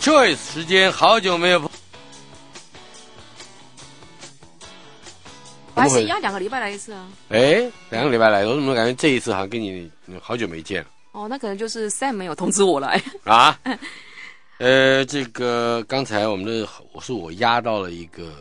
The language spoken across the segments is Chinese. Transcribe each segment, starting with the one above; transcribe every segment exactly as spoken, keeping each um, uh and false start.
Choice 时间，好久没有。 我还是一样两个礼拜来一次啊。 哎，两个礼拜来，我怎么感觉这一次好像跟你好久没见了？ 哦，那可能就是 Sam 没有通知我来啊。呃，这个刚才我们的我是我压到了一个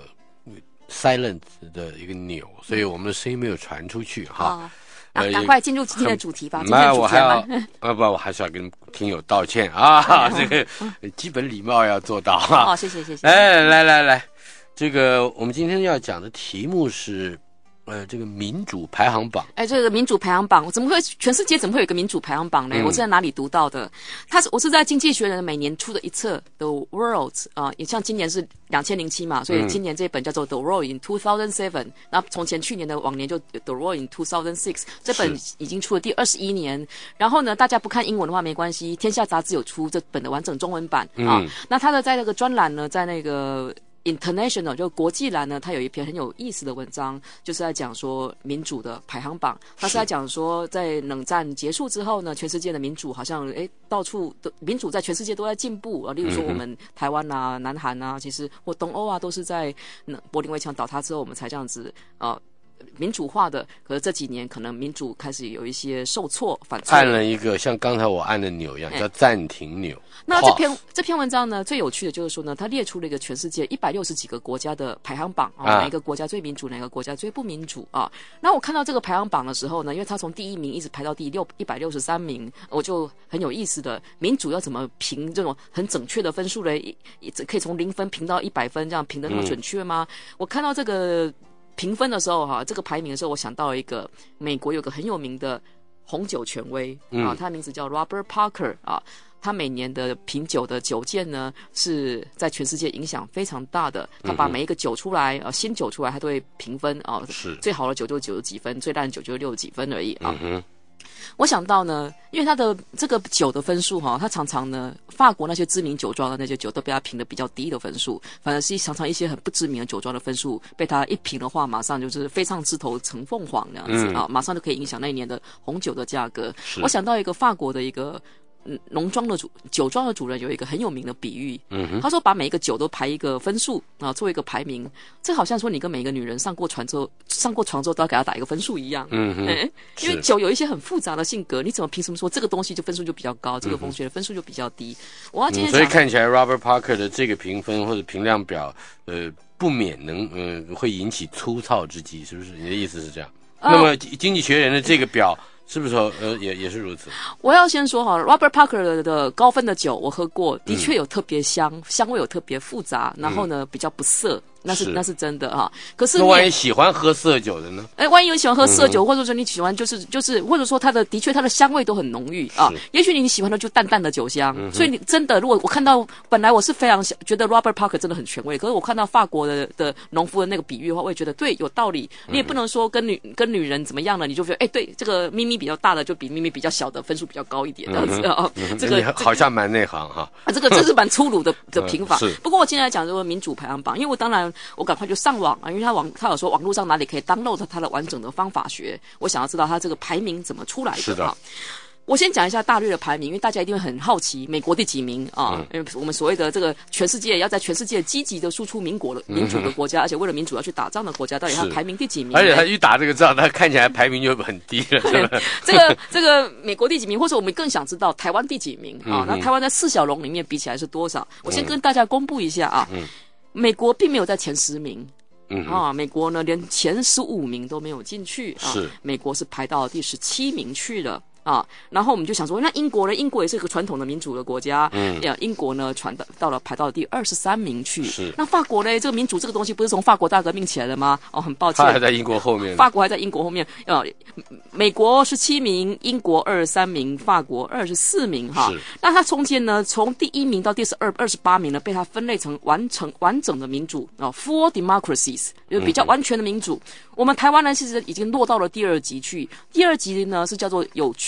silent 的一个钮，所以我们的声音没有传出去哈。 哦啊，赶快进入今天的主题吧。 那我还要啊不，我还是要跟听友道歉啊，这个基本礼貌要做到哈。 哦，谢谢谢谢。 哎，来来来，这个我们今天要讲的题目是。呃，这个民主排行榜， 哎，这个民主排行榜怎么会？全世界怎么会有一个民主排行榜呢？嗯、我是在哪里读到的？它是我是在《经济学人》每年出的一册《The World》啊、呃，也像今年是两千零七嘛，所以今年这本叫做《The World in two thousand seven》，那从前去年的往年就《The World in two thousand six》，这本已经出了第二十一年。然后呢，大家不看英文的话没关系，《天下》杂志有出这本的完整中文版啊、嗯。那它的在那个专栏呢，在那个。International 就国际栏呢，它有一篇很有意思的文章，就是在讲说民主的排行榜。它是在讲说，在冷战结束之后呢，全世界的民主好像诶到处都民主在全世界都在进步啊。例如说我们台湾啊、南韩啊，其实或东欧啊，都是在柏林围墙倒塌之后，我们才这样子啊。民主化的，可是这几年可能民主开始有一些受挫反挫， 按了一个像刚才我按的钮一样，叫暂停钮。 那这篇这篇文章呢，最有趣的就是说呢，它列出了一个全世界一百六十几个国家的排行榜啊，哪一个国家最民主，哪个国家最不民主啊？那我看到这个排行榜的时候呢，因为它从第一名一直排到第六一百六十三名，我就很有意思的，民主要怎么评这种很准确的分数嘞？可以从零分评到一百分，这样评得那么准确吗？嗯、我看到这个。评分的时候哈，这个排名的时候，我想到了一个美国有个很有名的红酒权威、嗯、啊，他的名字叫 Robert Parker 啊，他每年的品酒的酒鉴呢是在全世界影响非常大的，他把每一个酒出来啊，新酒出来他都会评分啊，是最好的酒就九十几分，最烂的酒就六十几分而已啊。嗯我想到呢，因为他的这个酒的分数哈，他常常呢，法国那些知名酒庄的那些酒都被他评的比较低的分数，反而是常常一些很不知名的酒庄的分数被他一评的话，马上就是飞上枝头成凤凰那样子、嗯、啊，马上就可以影响那一年的红酒的价格。我想到一个法国的一个。嗯，农庄的主酒庄的主人有一个很有名的比喻，嗯，他说把每一个酒都排一个分数啊，做一个排名，这好像说你跟每一个女人上过床之后，上过床之后都要给她打一个分数一样，嗯哼、欸，因为酒有一些很复杂的性格，你怎么凭什么说这个东西就分数就比较高，这个风学的分数就比较低？我要今天、嗯、 所以看起来 Robert Parker 的这个评分或者评量表，呃，不免能呃会引起粗糙之极，是不是？你的意思是这样？呃、那么经济学人的这个表。是不是呃也也是如此？ 我要先说哈 ，Robert Parker 的高分的酒我喝过，的确有特别香，嗯、香味有特别复杂，然后呢、嗯、比较不涩。那是, 是那是真的哈，可是那万一喜欢喝色酒的呢？ 哎，万一有喜欢喝色酒，嗯、或者说你喜欢就是就是，或者说它的的确它的香味都很浓郁啊。也许你喜欢的就淡淡的酒香，嗯、所以你真的如果我看到本来我是非常觉得 Robert Parker 真的很权威，可是我看到法国的的农夫的那个比喻的话，我也觉得对有道理。你也不能说跟女跟女人怎么样了，你就觉得哎对这个咪咪比较大的就比咪咪比较小的分数比较高一点这样子啊。 嗯、这个好像蛮内行哈。 啊，这个这是蛮粗鲁的的评法。不过我今天来讲这个民主排行榜，因为我当然我赶快就上。网啊，因为他网他有说网络上哪里可以 download 它的完整的方法学，我想要知道它这个排名怎么出来的。 是的。 啊我先讲一下大略的排名，因为大家一定会很好奇美国第几名啊？嗯、因为我们所谓的这个全世界要在全世界积极的输出民国的民主的国家，嗯、而且为了民主要去打仗的国家，到底它排名第几名？ 而且他一打这个仗，他看起来排名就很低了，是吧？ 这个这个美国第几名，或者我们更想知道台湾第几名啊？那、嗯、台湾在四小龙里面比起来是多少？我先跟大家公布一下啊，嗯、美国并没有在前十名。嗯啊，美国呢连前十五名都没有进去啊，是美国是排到第十七名去了。啊，然后我们就想说，那英国呢？英国也是一个传统的民主的国家，嗯，英国呢传到到了排到了第二十三名去。是，那法国呢？这个民主这个东西不是从法国大革命起来的吗？哦，很抱歉， 他还在英国后面， 法国还在英国后面。呃，美国十七名，英国二十三名，法国二十四名哈。是，那它中间呢，从第一名到第十二二十八名呢，被它分类成完成完整的民主啊 ，full democracies， 就比较完全的民主。嗯、我们台湾呢，其实已经落到了第二级去。第二级呢是叫做有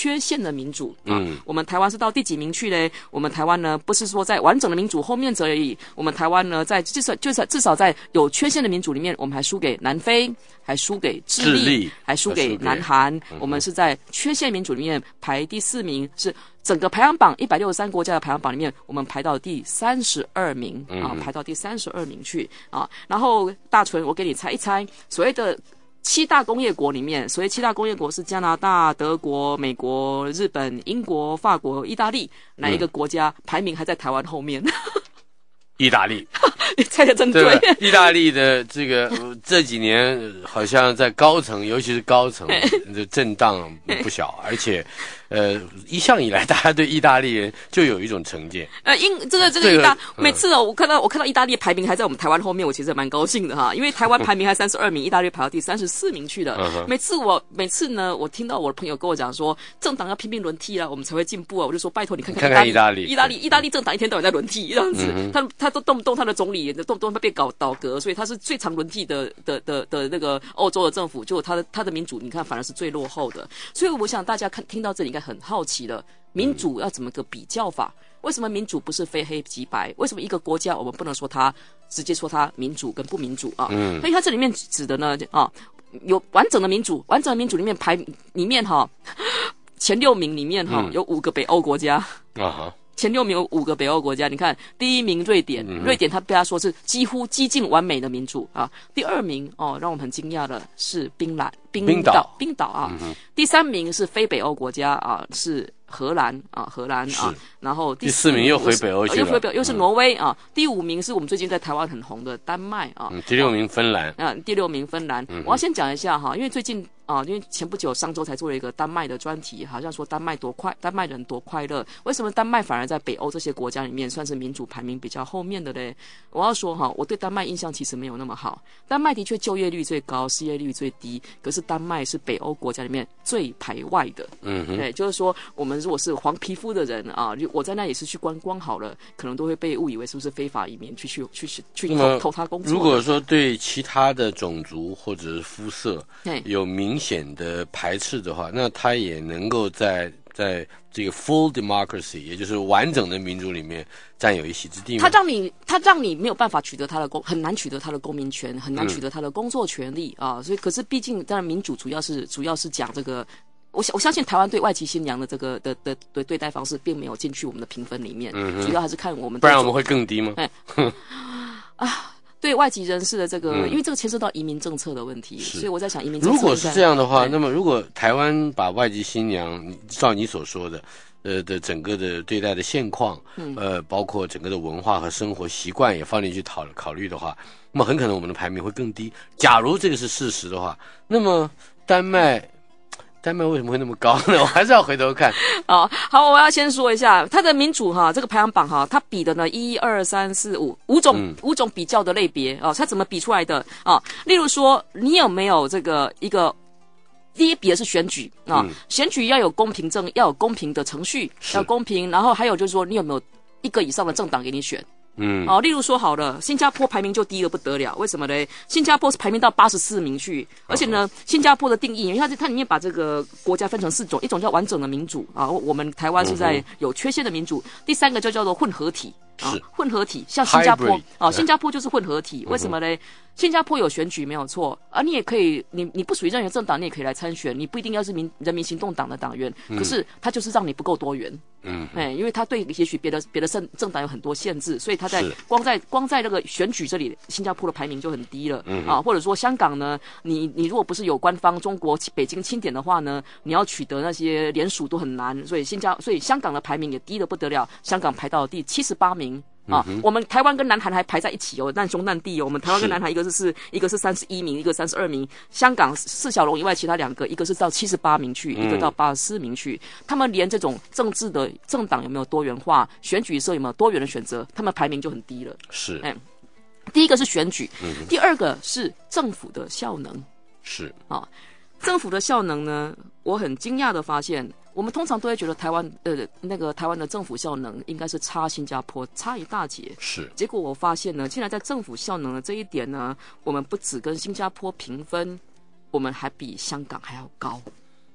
缺陷的民主。嗯，我们台湾是到第几名去嘞？我们台湾呢，不是说在完整的民主后面者而已，我们台湾呢，在至少就是至少在有缺陷的民主里面，我们还输给南非，还输给智利， 智利还输给南韩。嗯、我们是在缺陷民主里面排第四名，是整个排行榜一百六十三国家的排行榜里面，我们排到第三十二名啊，排到第三十二名去啊。然后大纯，我给你猜一猜，所谓的七大工业国里面，所谓七大工业国是加拿大、德国、美国、日本、英国、法国、意大利，哪一个国家排名还在台湾后面？ 意大利， 你猜的真对。 对，意大利的这个这几年好像在高层，尤其是高层的震荡不小，而且呃，一向以来大家对意大利人就有一种成见。 呃，英这个这个意大，这个、每次哦，我看到我看到意大利排名还在我们台湾后面，我其实蛮高兴的哈，因为台湾排名还三十二名，意大利排到第三十四名去了。嗯、每次我每次呢，我听到我的朋友跟我讲说，政党要拼命轮替了，我们才会进步啊，我就说拜托你看看看看意大利， 意大利意大利政党一天到晚在轮替这样子，嗯、他他都动不动他的总理动不动他被搞倒戈，所以他是最常轮替的的的的那个欧洲的政府，就他的他的民主，你看反而是最落后的。所以我想大家看听到这里应该很好奇了，民主要怎么个比较法？为什么民主不是非黑即白？为什么一个国家我们不能说它直接说它民主跟不民主啊？嗯，所以它这里面指的呢啊，有完整的民主，完整的民主里面排里面哈、啊、前六名里面哈、啊嗯、有五个北欧国家啊哈。前六名有五个北欧国家，你看第一名瑞典，嗯、瑞典他被他说是几乎接近完美的民主啊。第二名哦，让我们很惊讶的是冰兰、冰岛、冰岛啊。嗯、第三名是非北欧国家啊，是荷兰啊，荷兰啊。然后第四名又回北欧去了， 又回北又是挪威、嗯、啊。第五名是我们最近在台湾很红的丹麦啊。 嗯、第六名芬兰。 啊，第六名芬兰。嗯、我要先讲一下哈，因为最近。啊，因为前不久上周才做了一个丹麦的专题，好像说丹麦多快，丹麦人多快乐。为什么丹麦反而在北欧这些国家里面算是民主排名比较后面的嘞？我要说哈，我对丹麦印象其实没有那么好。丹麦的确就业率最高，失业率最低，可是丹麦是北欧国家里面最排外的。嗯哼，对，就是说我们如果是黄皮肤的人啊，我在那也是去观光好了，可能都会被误以为是不是非法移民去去去去去投投他工作。 如果说对其他的种族或者是肤色有明明显的排斥的话，那他也能够在在这个 full democracy， 也就是完整的民主里面占有一席之地吗？ 他让你，他让你没有办法取得他的公，很难取得他的公民权，很难取得他的工作权利、嗯、啊。所以，可是毕竟，当然民主主要是主要是讲这个。我我相信台湾对外籍新娘的这个的的的对待方式，并没有进去我们的评分里面，嗯、主要还是看我们。 不然我们会更低吗？ 哎，啊。对外籍人士的这个、嗯，因为这个牵涉到移民政策的问题，所以我在想移民政策。 如果是这样的话，那么如果台湾把外籍新娘照你所说的，呃的整个的对待的现况，嗯、呃，包括整个的文化和生活习惯也放进去讨考虑的话，那么很可能我们的排名会更低。假如这个是事实的话，那么丹麦。丹麦为什么会那么高呢？我还是要回头看。 哦，好，我要先说一下它的民主哈，这个排行榜哈，它比的呢一二三四五五种、嗯、五种比较的类别哦，它怎么比出来的啊？例如说，你有没有这个一个第一比的是选举啊、嗯，选举要有公平正，要有公平的程序，要公平，然后还有就是说，你有没有一个以上的政党给你选？嗯，哦，例如说好了，新加坡排名就低得不得了，为什么呢？新加坡是排名到八十四名去，而且呢，新加坡的定义，因为它它里面把这个国家分成四种，一种叫完整的民主啊，我们台湾是在有缺陷的民主，第三个就叫做混合体。啊，混合体，像新加坡啊，新加坡就是混合体，为什么呢？新加坡有选举没有错，而、啊、你也可以，你你不属于任何政党，你也可以来参选，你不一定要是民人民行动党的党员，嗯、可是他就是让你不够多元，嗯，哎，因为他对也许别的别的政政党有很多限制，所以他在光在光在那个选举这里，新加坡的排名就很低了，嗯啊，或者说香港呢，你你如果不是有官方中国北京钦点的话呢，你要取得那些联署都很难，所以新加所以香港的排名也低得不得了，香港排到第七十八名。啊、嗯，我们台湾跟南韩还排在一起哦，难兄难弟哦。我们台湾跟南韩一个是是一个是三十一名，一个三十二名。香港四小龙以外，其他两个，一个是到七十八名去，一个到八十四名去。他们连这种政治的政党有没有多元化，选举社有没有多元的选择，他们排名就很低了。 是， 哎，第一个是选举，嗯、第二个是政府的效能。 是啊，政府的效能呢，我很惊讶的发现。我们通常都会觉得台湾呃那个台湾的政府效能应该是差新加坡差一大截， 是。 结果我发现呢，竟然在政府效能的这一点呢，我们不只跟新加坡平分，我们还比香港还要高。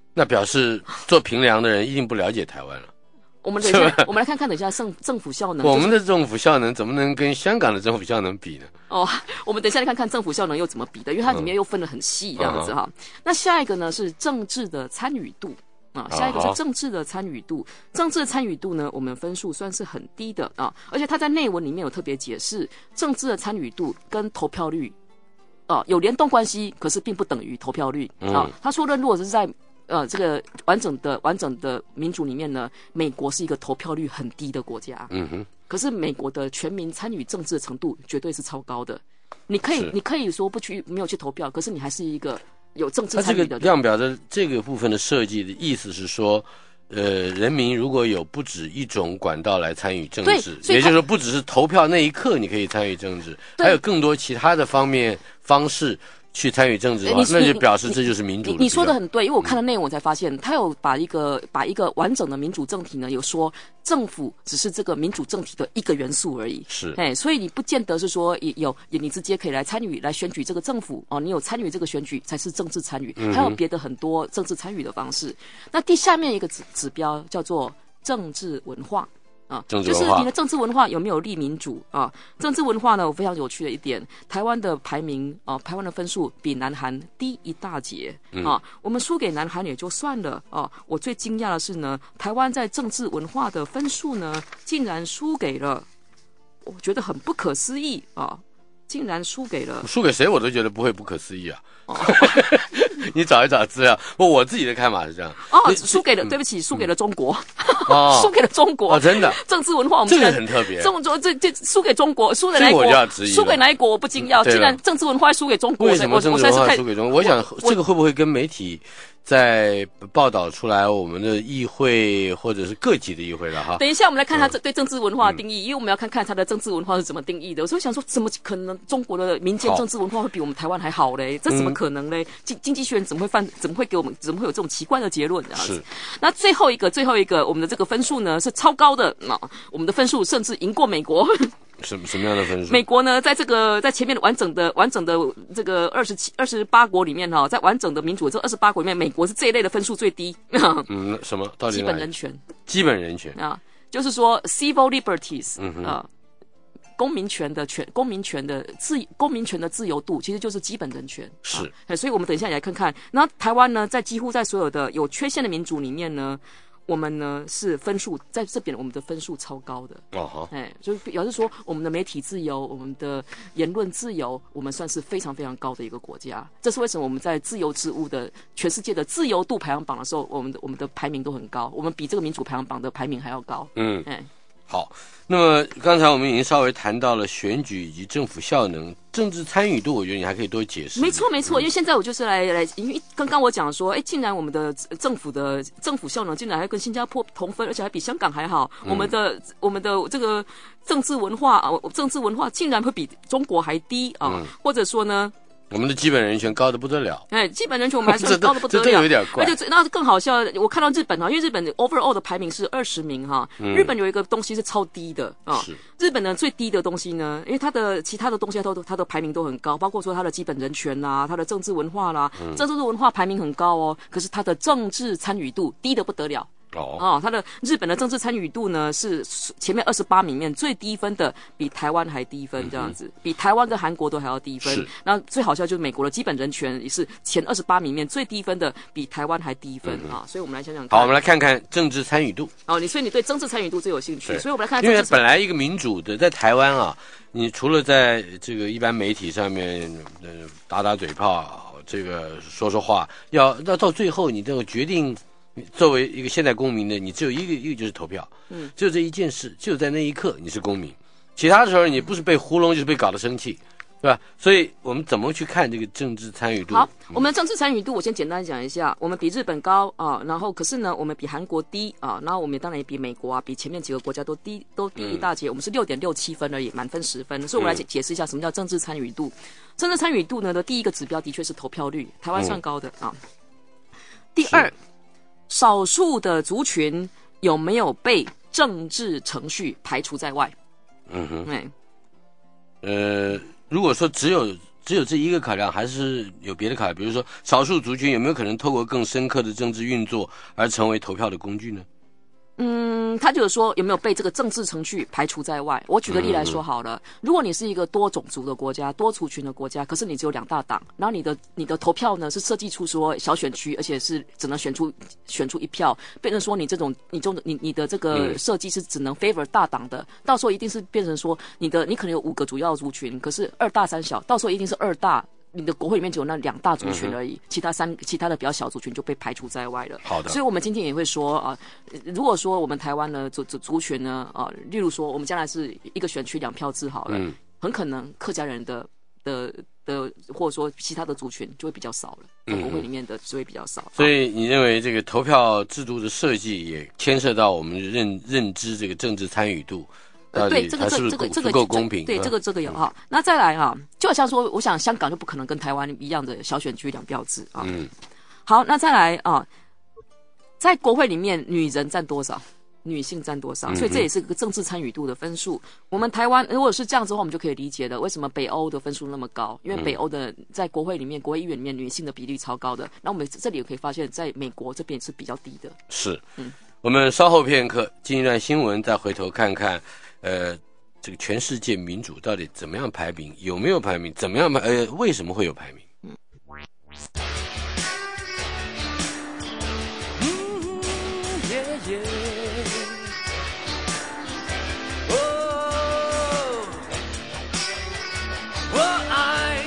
那表示做评量的人一定不了解台湾了。 我们等一下，我们来看看，等一下政政府效能， 我们的政府效能怎么能跟香港的政府效能比呢？ 哦，我们等一下来看看政府效能又怎么比的，因为它里面又分得很细这样子哈。嗯、那下一个呢是政治的参与度啊，下一个是政治的参与度。政治的参与度呢，我们分数算是很低的啊，而且它在内文里面有特别解释，政治的参与度跟投票率啊有联动关系，可是并不等于投票率啊。嗯、他说的，如果是在呃，这个完整的完整的民主里面呢，美国是一个投票率很低的国家。嗯哼。可是美国的全民参与政治的程度绝对是超高的。你可以你可以说不去没有去投票，可是你还是一个有政治参与的人。 它这个量表的这个部分的设计的意思是说，呃，人民如果有不止一种管道来参与政治，也就是说，不只是投票那一刻你可以参与政治，还有更多其他的方面方式。去参与政治的话，那就表示这就是民主的。 你, 你, 你说的很对，因为我看了内文，我才发现、嗯、他有把一个把一个完整的民主政体呢，有说政府只是这个民主政体的一个元素而已。 是， 哎，所以你不见得是说有你直接可以来参与来选举这个政府哦，你有参与这个选举才是政治参与，嗯、还有别的很多政治参与的方式。那第下面一个指指标叫做政治文化。啊，就是你的政治文化有没有利民主啊？政治文化呢，我非常有趣的一点，台湾的排名啊，台湾的分数比南韩低一大截、嗯、啊。我们输给南韩也就算了啊，我最惊讶的是呢，台湾在政治文化的分数呢，竟然输给了，我觉得很不可思议啊，竟然输给了， 输给谁我都觉得不会不可思议啊。哦、你找一找资料，我我自己的看法是这样。 哦，输给了，对不起，输给了中国，哦、输给了中国。 哦，真的，政治文化我们这个很特别。 中国这这输给中国，输给哪一国？输给哪一国我不惊讶，竟然政治文化输给中国。 为什么政治文化输给中国？我想这个会不会跟媒体在报道出来我们的议会或者是各级的议会了哈？ 等一下我们来看他对政治文化的定义，嗯、因为我们要看看他的政治文化是怎么定义的。我所以想说，怎么可能中国的民间政治文化会比我们台湾还好嘞？这怎么可能嘞？经经济学人怎么会犯？怎么会给我们？怎么会有这种奇怪的结论？这样子。那最后一个，最后一个，我们的这个分数呢是超高的啊！我们的分数甚至赢过美国。 什么什么样的分数？ 美国呢，在这个在前面的完整的完整的这个二十七二十八国里面哈，在完整的民主这二十八国里面，美国是这一类的分数最低。 嗯，什么？到底基本人权？ 基本人权啊，就是说 civil liberties，嗯啊。公民权的权，公民权的自，公民权的自由度，其实就是基本人权。 是、 啊，所以我们等一下也来看看。那台湾呢，在几乎在所有的有缺陷的民主里面呢，我们呢是分数在这边，我们的分数超高的。哦哈，哎，就表示说，我们的媒体自由，我们的言论自由，我们算是非常非常高的一个国家。这是为什么我们在自由之屋的全世界的自由度排行榜的时候，我们的我们的排名都很高，我们比这个民主排行榜的排名还要高。嗯，哎。 好，那么刚才我们已经稍微谈到了选举以及政府效能、政治参与度，我觉得你还可以多解释。 没错，没错，因为现在我就是来来，因为刚刚我讲说，哎，竟然我们的政府的政府效能竟然还跟新加坡同分，而且还比香港还好。嗯、我们的我们的这个政治文化啊，政治文化竟然会比中国还低啊，嗯、或者说呢？ 我们的基本人权高的不得了， 哎，基本人权我们还是高的不得了， 这这有点怪。 而且那更好笑，我看到日本啊，因为日本 overall 的排名是二十名哈，嗯、日本有一个东西是超低的啊。是日本呢最低的东西呢，因为它的其他的东西都它的排名都很高，包括说它的基本人权啦、它的政治文化啦，嗯、政治文化排名很高哦，可是它的政治参与度低的不得了。哦，哦，它的日本的政治参与度呢是前面二十八名里面最低分的，比台湾还低分，这样子，嗯、比台湾跟韩国都还要低分。那最好笑就是美国的基本人权也是前二十八名里面最低分的，比台湾还低分啊、嗯！所以我们来想想看。 好，我们来看看政治参与度。 哦，你所以你对政治参与度最有兴趣，所以我们来看看。 因为本来一个民主的在台湾啊，你除了在这个一般媒体上面呃打打嘴炮，这个说说话，要要到最后你这个决定。作为一个现代公民呢，你只有一个一个就是投票，嗯，只有这一件事，只有在那一刻你是公民，其他的时候你不是被糊弄就是被搞得生气，对吧？所以我们怎么去看这个政治参与度？ 好，我们的政治参与度，我先简单讲一下，我们比日本高啊，然后可是呢，我们比韩国低啊，然后我们当然也比美国啊，比前面几个国家都低，都低一大截，嗯、我们是六点六七分而已，满分十分，所以我们来解释一下什么叫政治参与度。政治参与度呢的第一个指标的确是投票率，台湾算高的、嗯、啊。第二。少数的族群有没有被政治程序排除在外？嗯哼， 对。呃，如果说只有只有这一个考量，还是有别的考量？比如说，少数族群有没有可能透过更深刻的政治运作而成为投票的工具呢？ 嗯，他就是说有没有被这个政治程序排除在外？我举个例来说好了，如果你是一个多种族的国家、多族群的国家，可是你只有两大党，然后你的你的投票呢是设计出说小选区，而且是只能选出选出一票，变成说你这种你这种你你的这个设计是只能 favor 大党的，到时候一定是变成说你的你可能有五个主要族群，可是二大三小，到时候一定是二大。你的国会里面只有那两大族群而已，嗯、其他三其他的比较小族群就被排除在外了。 好的， 所以我们今天也会说啊、呃，如果说我们台湾呢族族族群呢啊、呃，例如说我们将来是一个选区两票制好了，嗯、很可能客家人的的的或者说其他的族群就会比较少了，在国会里面的就会比较少。 嗯、所以你认为这个投票制度的设计也牵涉到我们认认知这个政治参与度？ 呃，对，这个这这个这个够公平， 对，这个这个有哈。那再来哈，就好像说，我想香港就不可能跟台湾一样的小选区两票制啊。嗯。好，那再来啊，在国会里面，女人占多少？女性占多少？所以这也是个政治参与度的分数。我们台湾如果是这样子的话，我们就可以理解了为什么北欧的分数那么高，因为北欧的在国会里面、国会议员里面女性的比例超高的。那我们这里也可以发现，在美国这边是比较低的。 是。嗯。我们稍后片刻进一段新闻，再回头看看。呃，这个全世界民主到底怎么样排名？有没有排名？怎么样排？呃，为什么会有排名？嗯。我爱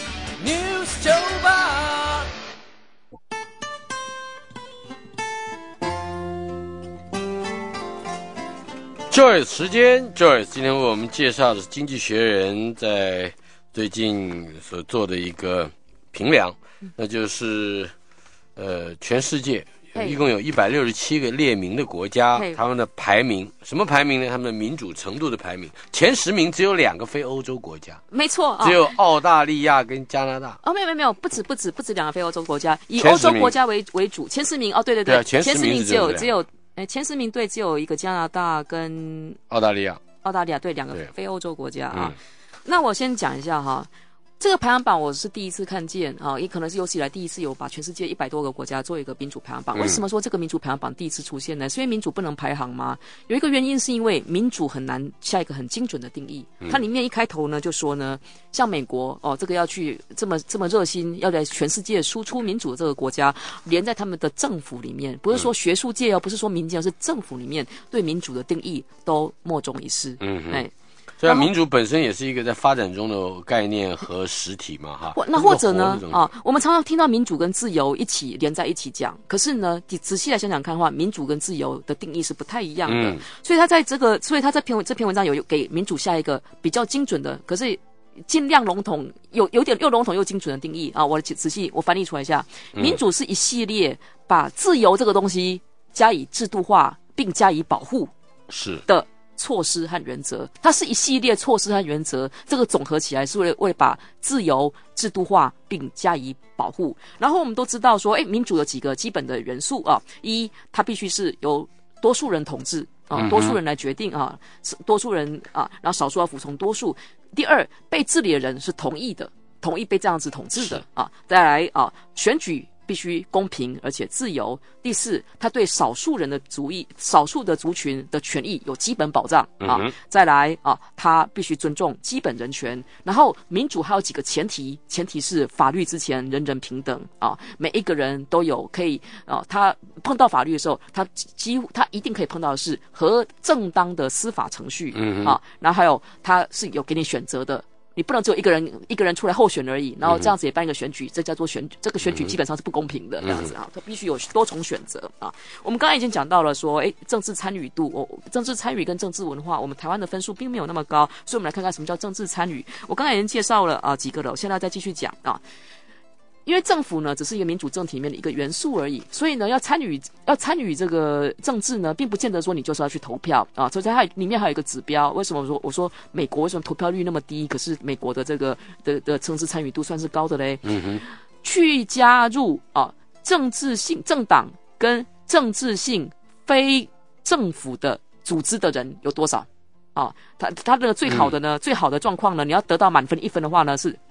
News 九八。Joyce 时间 ，Joyce 今天为我们介绍的是《经济学人》在最近所做的一个评量，那就是呃全世界一共有一百六十七个列名的国家，他们的排名什么排名呢？他们的民主程度的排名，前十名只有两个非欧洲国家， 没错， 只有澳大利亚跟加拿大。 哦，没有没有没有，不止不止不止两个非欧洲国家，以欧洲国家为为主，前十名哦，对对 对, 对、啊， 前十名只有只有。哎，前十名对只有一个加拿大跟澳大利亚， 澳大利亚对两个非欧洲国家啊。嗯、那我先讲一下哈，这个排行榜我是第一次看见啊，也可能是有史以来第一次有把全世界一百多个国家做一个民主排行榜。嗯、为什么说这个民主排行榜第一次出现呢？是因为民主不能排行吗？有一个原因是因为民主很难下一个很精准的定义。嗯、它里面一开头呢就说呢，像美国哦，这个要去这么这么热心要在全世界输出民主的这个国家，连在他们的政府里面，不是说学术界哦，不是说民间，是政府里面对民主的定义都莫衷一是。嗯，哎。 虽然民主本身也是一个在发展中的概念和实体嘛，哈。 那或者呢，啊，我们常常听到民主跟自由一起连在一起讲，可是呢，你仔细来想想看的话，民主跟自由的定义是不太一样的。嗯、所以他在这个，所以他这篇这篇文章有给民主下一个比较精准的，可是尽量笼统，有有点又笼统又精准的定义啊。我仔细我翻译出来一下，民主是一系列把自由这个东西加以制度化并加以保护是的。措施和原则，它是一系列措施和原则，这个总合起来是为了为把自由制度化并加以保护。然后我们都知道说，哎，民主有几个基本的元素啊，一，它必须是由多数人统治啊，多数人来决定啊，多数人啊，然后少数要服从多数。第二，被治理的人是同意的，同意被这样子统治的啊。再来啊，选举必须公平而且自由。第四，他对少数人的族裔、少数的族群的权益有基本保障啊。嗯、再来啊，他必须尊重基本人权。然后民主还有几个前提，前提是法律之前人人平等啊，每一个人都有可以啊，他碰到法律的时候，他几乎他一定可以碰到的是和正当的司法程序、嗯、啊。然后还有他是有给你选择的。你不能只有一个人一个人出来候选而已，然后这样子也办一个选举，嗯、这叫做选这个选举基本上是不公平的、嗯、这样子啊，它必须有多重选择啊。我们刚才已经讲到了说，哎，政治参与度，哦，政治参与跟政治文化，我们台湾的分数并没有那么高，所以我们来看看什么叫政治参与。我刚才已经介绍了啊几个了，我现在再继续讲啊。因为政府呢只是一个民主政体里面的一个元素而已，所以呢要参与要参与这个政治呢，并不见得说你就是要去投票啊。所以它里面还有一个指标，为什么我说我说美国为什么投票率那么低，可是美国的这个的的政治参与度算是高的嘞？嗯哼，去加入啊政治性政党跟政治性非政府的组织的人有多少？啊，他他那个最好的呢，嗯、最好的状况呢，你要得到满分一分的话呢，是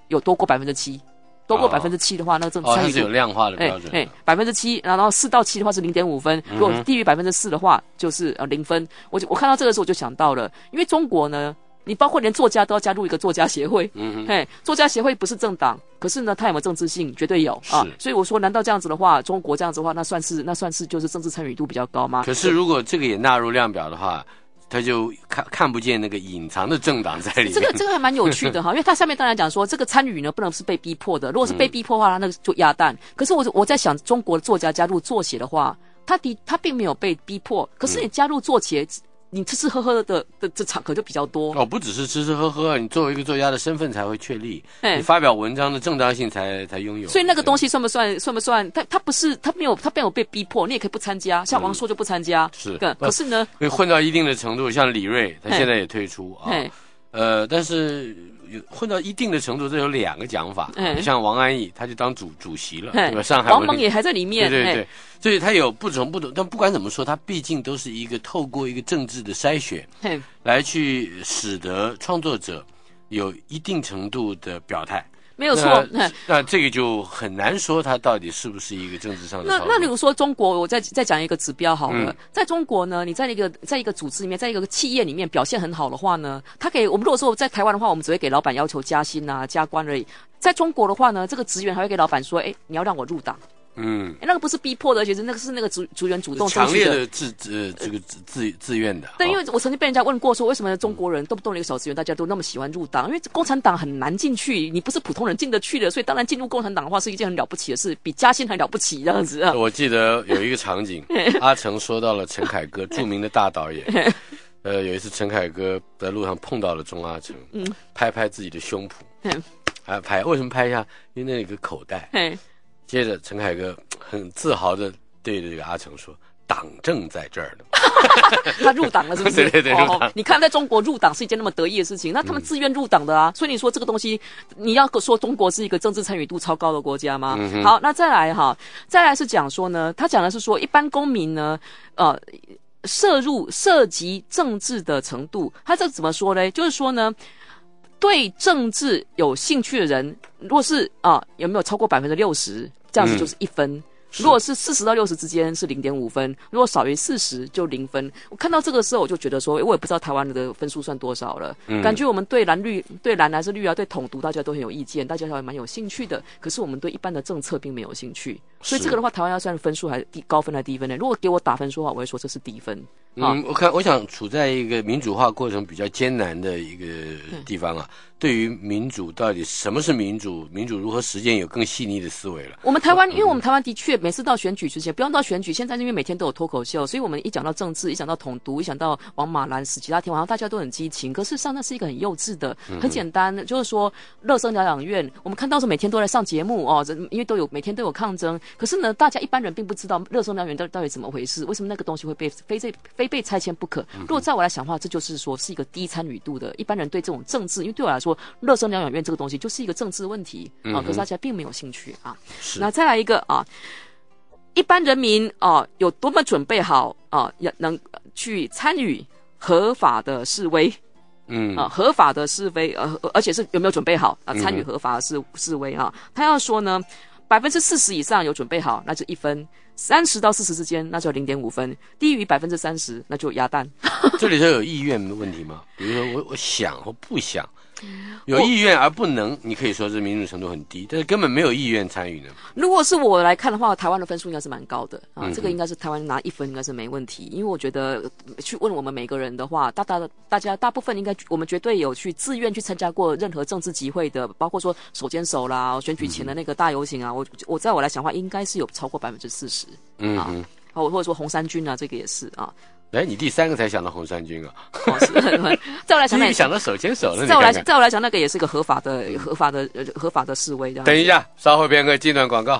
有多过百分之七。多过百分之七的话，那个正参与度、 哦、它是有量化的标准。 哎，百分之七，然后四到七的话是零点五分，如果低于百分之四的话，就是呃零分。我就我看到这个时候我就想到了，因为中国呢，你包括连作家都要加入一个作家协会，嗯嘿，作家协会不是政党，可是呢，它有没有政治性？绝对有啊。所以我说，难道这样子的话，中国这样子的话，那算是那算是就是政治参与度比较高吗？ 可是如果这个也纳入量表的话。他就看看不见那个隐藏的政党在里面。 这个这个还蛮有趣的哈，因为他下面当然讲说，这个参与呢不能是被逼迫的，如果是被逼迫的话，那就鸭蛋。可是我我在想，中国的作家加入作协的话，他的他并没有被逼迫，可是你加入作协。你吃吃喝喝的的这场合就比较多哦，不只是吃吃喝喝，你作为一个作家的身份才会确立，你发表文章的正当性才才拥有。 所以那个东西算不算？算不算？他他不是他没有他没有被逼迫，你也可以不参加。像王朔就不参加， 是。 可是呢， 混到一定的程度，像李锐，他现在也退出啊。呃，但是混到一定的程度，这有两个讲法。嗯，像王安忆，他就当主主席了，对吧？上海王蒙也还在里面， 对对对，所以他有不同不同。但不管怎么说，他毕竟都是一个透过一个政治的筛选，来去使得创作者有一定程度的表态。 没有错， 那, 那这个就很难说它到底是不是一个政治上的操作。 那那比如说中国，我再再讲一个指标好了，嗯、在中国呢，你在一个在一个组织里面，在一个企业里面表现很好的话呢，他给我们如果说在台湾的话，我们只会给老板要求加薪啊、加官而已。在中国的话呢，这个职员还会给老板说：“哎，你要让我入党。”嗯，那个不是逼迫的，而且是那个是那个职职员主动强烈的自呃这个自自自愿的。 对，因为我曾经被人家问过说，为什么中国人动不动一个小职员大家都那么喜欢入党？因为共产党很难进去，你不是普通人进得去的，所以当然进入共产党的话是一件很了不起的事，比加薪还了不起这样子啊。 我记得有一个场景，阿成说到了陈凯歌，著名的大导演。呃，有一次陈凯歌在路上碰到了钟阿成，嗯，拍拍自己的胸脯，还拍为什么拍一下？因为那有一个口袋。接着，陈凯歌很自豪的对着这个阿成说：“党政在这儿呢。” 他入党了，是不是？ 对对对，入党。 哦，你看，在中国入党是一件那么得意的事情，那他们自愿入党的啊。嗯、所以你说这个东西，你要说中国是一个政治参与度超高的国家吗？嗯、好，那再来哈，再来是讲说呢，他讲的是说，一般公民呢，呃，涉入涉及政治的程度，他这怎么说呢？就是说呢。对政治有兴趣的人，如果是啊有没有超过百分之六十，这样子就是一分；嗯、如果是四十到六十之间是零点五分，如果少于四十就零分。我看到这个时候，我就觉得说，我也不知道台湾的分数算多少了。嗯、感觉我们对蓝绿、对蓝还是绿啊，对统独大家都很有意见，大家还蛮有兴趣的。可是我们对一般的政策并没有兴趣，所以这个的话，台湾要算分数还是低高分还是低分呢？如果给我打分数的话，我会说这是低分。 嗯，我看我想处在一个民主化过程比较艰难的一个地方啊。对于民主到底什么是民主，民主如何实践，有更细腻的思维了。 我们台湾，因为我们台湾的确每次到选举之前，不用到选举，现在因为每天都有脱口秀，所以我们一讲到政治，一讲到统独，一讲到王马兰死其他天王，大家都很激情。可事实上那是一个很幼稚的，很简单，嗯、就是说乐生疗养院，我们看到是每天都在上节目哦，因为都有每天都有抗争。可是呢，大家一般人并不知道乐生疗养院到底到底怎么回事，为什么那个东西会被非这非被拆迁不可？如果在我来想的话，这就是说是一个低参与度的，一般人对这种政治，因为对我来说，乐生疗养院这个东西就是一个政治问题啊，可是大家并没有兴趣啊。那再来一个啊，一般人民啊有多么准备好啊，要能去参与合法的示威？嗯啊，合法的示威，呃，而且是有没有准备好啊？参与合法的示示威啊？他要说呢，百分之四十以上有准备好，那就一分；三十到四十之间，那就零点五分；低于百分之三十，那就鸭蛋。 这里头有意愿的问题吗？比如说我我想或不想。有意愿而不能，你可以说是民主程度很低，但是根本没有意愿参与呢。 如果是我来看的话，台湾的分数应该是蛮高的啊，嗯、这个应该是台湾拿一分应该是没问题，因为我觉得去问我们每个人的话，大大大家大部分应该我们绝对有去自愿去参加过任何政治集会的，包括说手牵手啦，选举前的那个大游行啊，我我在我来想的话，应该是有超过百分之四十，嗯啊，或者说红衫军啊，这个也是啊。 哎，你第三个才想到红衫军啊！ 哦、是在我来讲，那想到手牵手了。 在我来，在我来讲，那个也是个合法的、合法的、合法的示威。这样。 等一下，稍后片刻，进段广告。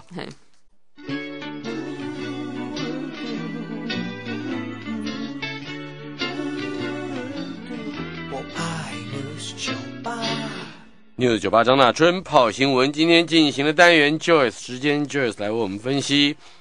我爱 News 九八 News 九八张大春泡新闻，今天进行的单元 Joyce 时间 Joyce 来为我们分析。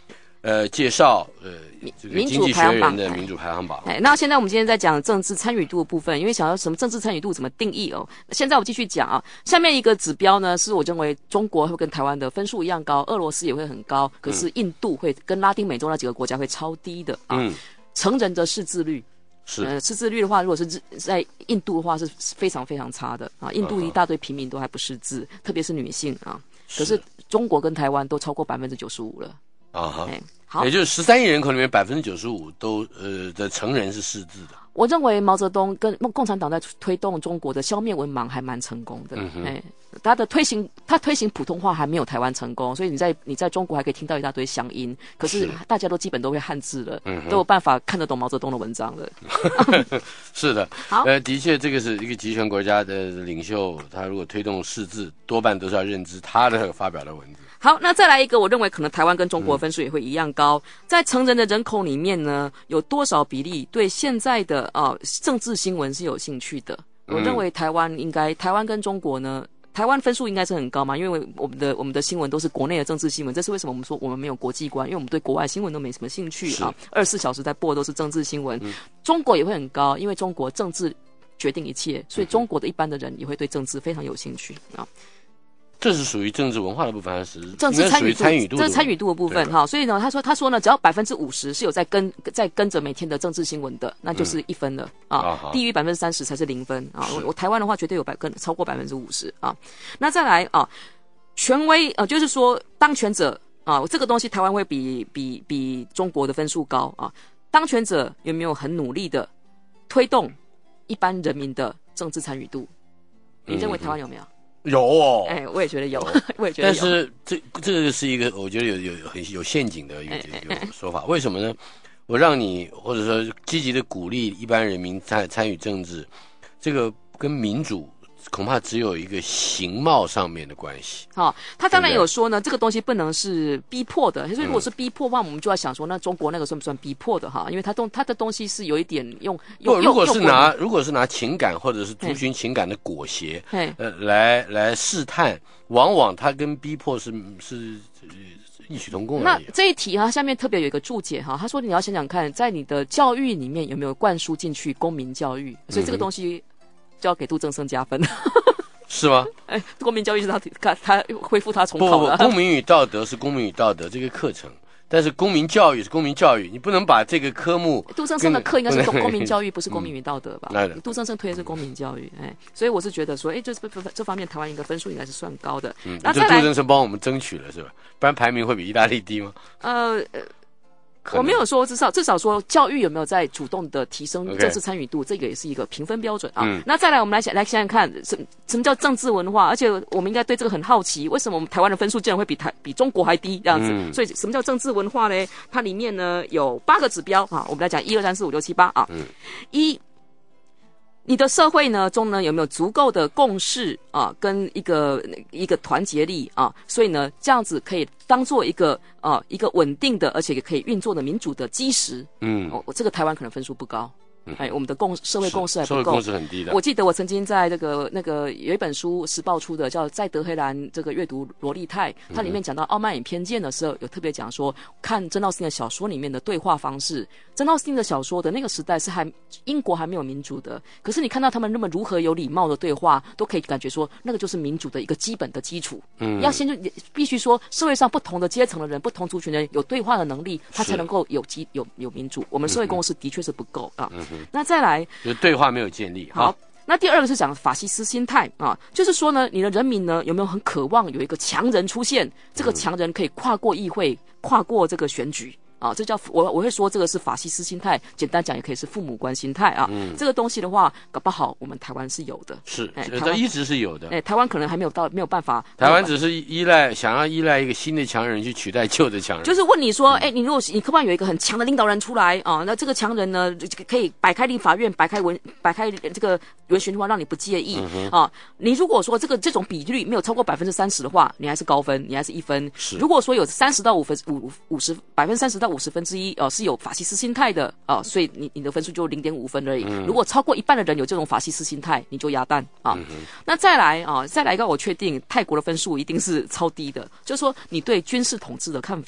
呃介绍呃这个民经济学人的民主排行榜。 哎，那现在我们今天在讲政治参与度的部分，因为想要什么政治参与度怎么定义哦？现在我继续讲啊，下面一个指标呢，是我认为中国会跟台湾的分数一样高，俄罗斯也会很高，可是印度会跟拉丁美洲那几个国家会超低的啊。嗯，成人的识字率。 是， 呃，识字率的话，如果是在印度的话，是非常非常差的啊。印度一大堆平民都还不识字，uh-huh. 特别是女性啊。可是中国跟台湾都超过百分之九十五了啊哈。 哎，好， 也就是十三亿人口里面百分之九十五都呃的成人是识字的。 我认为毛泽东跟共产党在推动中国的消灭文盲还蛮成功的。嗯哎，他的推行，他推行普通话还没有台湾成功，所以你在你在中国还可以听到一大堆乡音，可是大家都基本都会汉字了，嗯、都有办法看得懂毛泽东的文章了。 是的，好，呃，的确，这个是一个集权国家的领袖，他如果推动识字，多半都是要认知他的发表的文字。 好，那再来一个，我认为可能台湾跟中国的分数也会一样高。嗯、在成人的人口里面呢，有多少比例对现在的啊、呃、政治新闻是有兴趣的？我认为台湾应该，台湾跟中国呢，台湾分数应该是很高嘛，因为我们的我们的新闻都是国内的政治新闻，这是为什么我们说我们没有国际观，因为我们对国外新闻都没什么兴趣啊，二十四小时在播的都是政治新闻。嗯、中国也会很高，因为中国政治决定一切，所以中国的一般的人也会对政治非常有兴趣啊。 这是属于政治文化的部分，还是政治参与度？ 参与度， 这是参与度的部分哈。所以呢，他说他说呢，只要百分之五十是有在跟在跟着每天的政治新闻的，那就是一分了、嗯、啊。低于百分之三十才是零分啊。我我台湾的话，绝对有百跟超过百分之五十啊。那再来啊，权威啊，就是说当权者啊，这个东西台湾会比比比中国的分数高啊。当权者有没有很努力的推动一般人民的政治参与度？你认为台湾有没有？嗯有哦， 哎，我也觉得有，我也觉得有。 但是这这个是一个，我觉得有有很有陷阱的一个一个说法。为什么呢？我让你或者说积极的鼓励一般人民参参与政治，这个跟民主恐怕只有一个形貌上面的关系。 好、哦，他当然有说呢，这个东西不能是逼迫的。所以如果是逼迫的话，嗯、我们就要想说，那中国那个算不算逼迫的哈？因为他东他的东西是有一点用用。 如果是拿如果是拿情感或者是族群情感的裹挟，呃，来来试探，往往它跟逼迫是是异曲同工而已。 那这一题啊，下面特别有一个注解哈，他说你要想想看，在你的教育里面有没有灌输进去公民教育？所以这个东西。嗯就要给杜正生加分， 是吗？ 哎，公民教育是他他他恢复他重考了。 不不，公民与道德是公民与道德这个课程，但是公民教育是公民教育，你不能把这个科目。 杜正生的课应该是公民教育，不是公民与道德吧？嗯、杜正生推的是公民教育，哎，所以我是觉得说，哎，这这方面台湾一个分数应该是算高的。 嗯，那杜正生帮我们争取了是吧？不然排名会比意大利低吗？ 呃。我没有说，至少至少说教育有没有在主动的提升政治参与度， okay. 这个也是一个评分标准啊。嗯、那再来，我们来想来想想看，什什么叫政治文化？而且我们应该对这个很好奇，为什么我们台湾的分数竟然会比台比中国还低这样子？嗯、所以什么叫政治文化呢？它里面呢有八个指标啊，我们来讲一二三四五六七八啊。嗯、一，你的社会呢中呢有没有足够的共识啊，跟一个一个团结力啊？所以呢，这样子可以当做一个啊一个稳定的，而且也可以运作的民主的基石。嗯，我、哦、这个台湾可能分数不高。哎，我们的共社会共识还不够， 社会共识很低的。 我记得我曾经在这个那个有一本书时报出的，叫《在德黑兰这个阅读罗丽泰》，它里面讲到傲慢与偏见的时候，有特别讲说，看珍奥斯汀的小说里面的对话方式。珍奥斯汀的小说的那个时代是还英国还没有民主的，可是你看到他们那么如何有礼貌的对话，都可以感觉说那个就是民主的一个基本的基础。嗯，要先就必须说社会上不同的阶层的人、不同族群的人有对话的能力，他才能够有基有有民主。我们社会共识的确是不够啊。嗯那再来， 就是对话没有建立。 好，那第二个是讲法西斯心态啊，就是说呢，你的人民呢有没有很渴望有一个强人出现？这个强人可以跨过议会，跨过这个选举。啊，这叫我我会说这个是法西斯心态，简单讲也可以是父母官心态啊。嗯，这个东西的话，搞不好我们台湾是有的， 是，哎，它一直是有的。 哎，台湾可能还没有到没有办法。 台湾只是依赖想要依赖一个新的强人去取代旧的强人。 就是问你说，哎、嗯，你如果你渴望有一个很强的领导人出来啊，那这个强人呢，可以摆开立法院，摆开文，摆开这个文宣的话，让你不介意、嗯、啊。你如果说这个这种比率没有超过百分之三十的话，你还是高分，你还是一分。是，如果说有三十到五分五五十百分之三十到五十分之一哦。是有法西斯心态的啊，所以你你的分数就零点五分而已、嗯。如果超过一半的人有这种法西斯心态，你就鸭蛋啊、嗯。那再来啊，再来一个，我确定泰国的分数一定是超低的，就是说你对军事统治的看法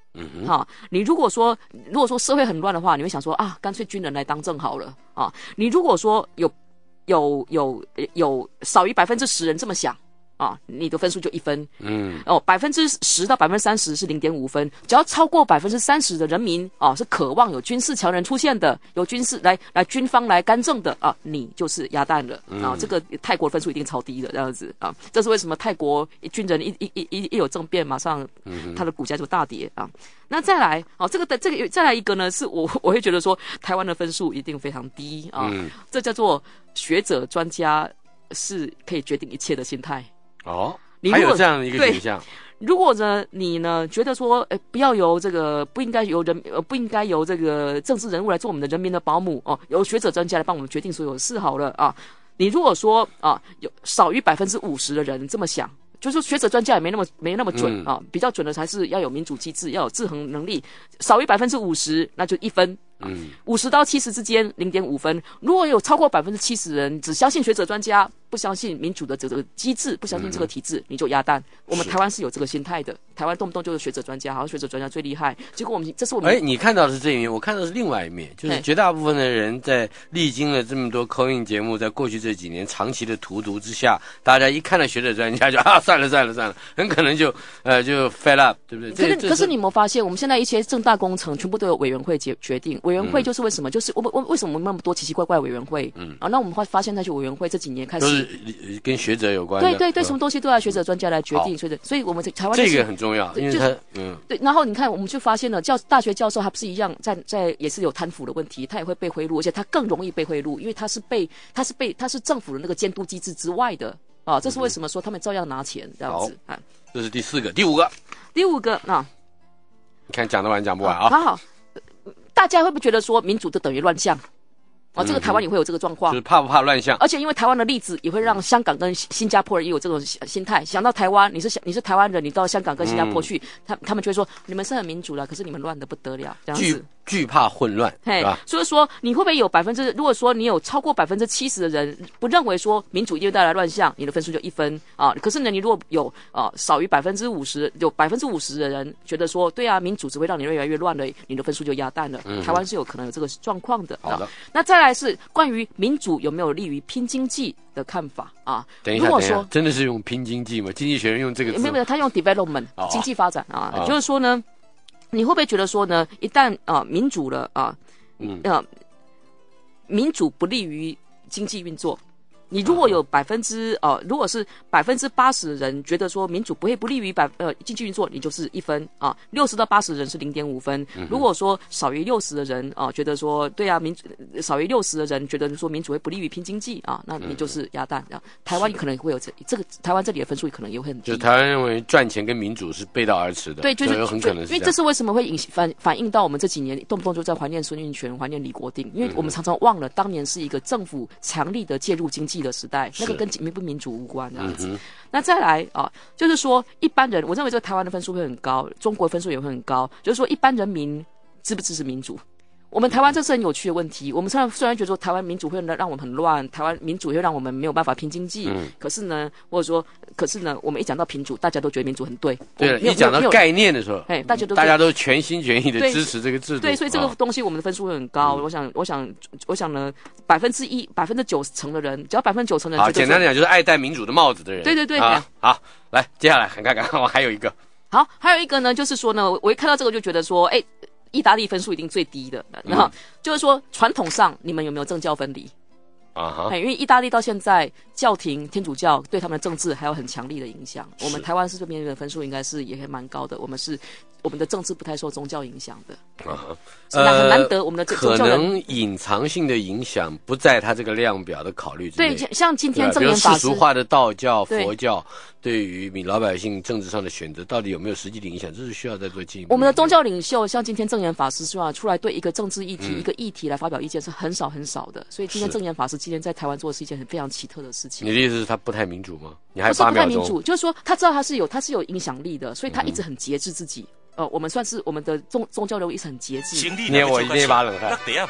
嗯，好，你如果说如果说社会很乱的话，你会想说啊，干脆军人来当政好了啊。你如果说有有有有少于百分之十人这么想啊，你的分数就一分。嗯，哦，百分之十到百分之三十是零点五分，只要超过百分之三十的人民啊是渴望有军事强人出现的，有军事来来军方来干政的啊，你就是鸭蛋了、嗯、啊。这个泰国分数一定超低的这样子啊，这是为什么泰国军人一一一一一有政变，马上他的股价就大跌啊。那再来哦、啊，这个的这个再来一个呢，是我我会觉得说台湾的分数一定非常低啊，嗯、这叫做学者专家是可以决定一切的心态。哦， 还有这样的一个选项。 如果呢，你呢觉得说，呃，不要由这个不应该由人呃不应该由这个政治人物来做我们的人民的保姆哦，由学者专家来帮我们决定所有事好了啊。你如果说啊，有少于百分之五十的人这么想，就是学者专家也没那么没那么准、嗯、啊，比较准的才是要有民主机制，要有制衡能力。少于百分之五十，那就一分。嗯，五十到七十之间零点五分。如果有超过百分之七十人只相信学者专家，不相信民主的这个机制，不相信这个体制，嗯、你就鸭蛋。我们台湾是有这个心态的，台湾动不动就是学者专家，好像学者专家最厉害。结果我们这是我们哎，你看到的是这一面，我看到的是另外一面，就是绝大部分的人在历经了这么多 call in 节目，在过去这几年长期的荼毒之下，大家一看到学者专家就啊，算了算了算了，很可能就呃就 fed up， 对不对？ 可是可是你有没有发现，我们现在一些重大工程全部都有委员会决决定，委员会就是为什么？嗯、就是我们为什么我们那么多奇奇怪怪的委员会？嗯啊，那我们会发现那些委员会这几年开始都是跟学者有关的， 对对对，什么东西都要学者专家来决定，所以所以我们台湾、就是、 这个很重要，因为他嗯对，然后你看我们就发现了教大学教授他不是一样在在也是有贪腐的问题，他也会被贿赂，而且他更容易被贿赂，因为他是被他是被他是政府的那个监督机制之外的啊，这是为什么说他们照样拿钱这样子啊？ 这是第四个，第五个， 第五个啊， 你看讲得完讲不完啊？ 好好，大家会不会觉得说民主就等于乱象？哦，这个台湾也会有这个状况、 嗯，就是怕不怕乱象？ 而且因为台湾的例子也会让香港跟新加坡人也有这种心态，想到台湾，你是你是台湾人，你到香港跟新加坡去，嗯、他他们就会说你们是很民主了，可是你们乱得不得了，这样子。 惧怕混乱， 嘿，所以说你会不会有百分之？如果说你有超过百分之七十的人不认为说民主一定会带来乱象，你的分数就一分啊。可是呢，你如果有啊少于百分之五十，有百分之五十的人觉得说，对啊，民主只会让你越来越乱了，你的分数就鸭蛋了。嗯、台湾是有可能有这个状况的。 好的、啊， 那再来是关于民主有没有利于拼经济的看法啊？ 等一下，如果说真的是用拼经济吗？经济学人用这个字？ 没有没有，他用 development、哦、经济发展啊，哦、就是说呢。你会不会觉得说呢？一旦啊、呃、民主了啊，嗯呃，民主不利于经济运作。你如果有百分之呃，如果是百分之八十的人觉得说民主不会不利于百呃经济运作，你就是一分啊；六十到八十的人是零点五分。嗯、如果说少于六十的人啊，觉得说对啊，民主少于六十的人觉得说民主会不利于拼经济啊，那你就是鸭蛋。嗯、台湾可能会有这这个台湾这里的分数可能也会很低。 就台湾认为赚钱跟民主是背道而驰的， 对，就是有很可能是因为这是为什么会引反反映到我们这几年动不动就在怀念孙运璇、怀念李国鼎，因为我们常常忘了当年是一个政府强力的介入经济的时代，那个。跟民不民主无关这样子，嗯、那再来啊，就是说一般人，我认为这个台湾的分数会很高，中国分数也会很高，就是说一般人民支不支持民主？我们台湾这是很有趣的问题。我们虽然虽然觉得说台湾民主会让我们很乱，台湾民主会让我们没有办法拼经济，嗯、可是呢，或者说，可是呢，我们一讲到民主，大家都觉得民主很对。 对，一讲到概念的时候， 哎，大家都大家都全心全意的支持这个制度。 对，所以这个东西我们的分数会很高。嗯、我想，我想，我想呢，百分之一、百分之九成的人，只要百分之九成的人， 好，简单的讲就是爱戴民主的帽子的人。 对对对， 啊，好，来，接下来看看看，我还有一个。 好，还有一个呢，就是说呢，我一看到这个就觉得说，哎。意大利分数一定最低的，然后、嗯、就是说传统上你们有没有政教分离啊哈？因为意大利到现在教廷天主教对他们的政治还有很强力的影响。我们台湾是这边的分数应该是也还蛮高的，我们是我们的政治不太受宗教影响的。啊，呃，很难得我们的宗教可能隐藏性的影响不在它这个量表的考虑之内。 对，像今天正言法师， 比如世俗化的道教、佛教对于你老百姓政治上的选择，到底有没有实际的影响，这是需要再做进一步。 我们的宗教领袖像今天正言法师是吧，出来对一个政治议题、嗯、一个议题来发表意见是很少很少的，所以今天正言法师今天在台湾做的是一件很非常奇特的事情。 你的意思是他不太民主吗？你还不是不太民主，就是说他知道他是有他是有影响力的，所以他一直很节制自己。嗯呃，我们算是我们的宗宗教人物一直很节制。 捏我捏一把冷汗。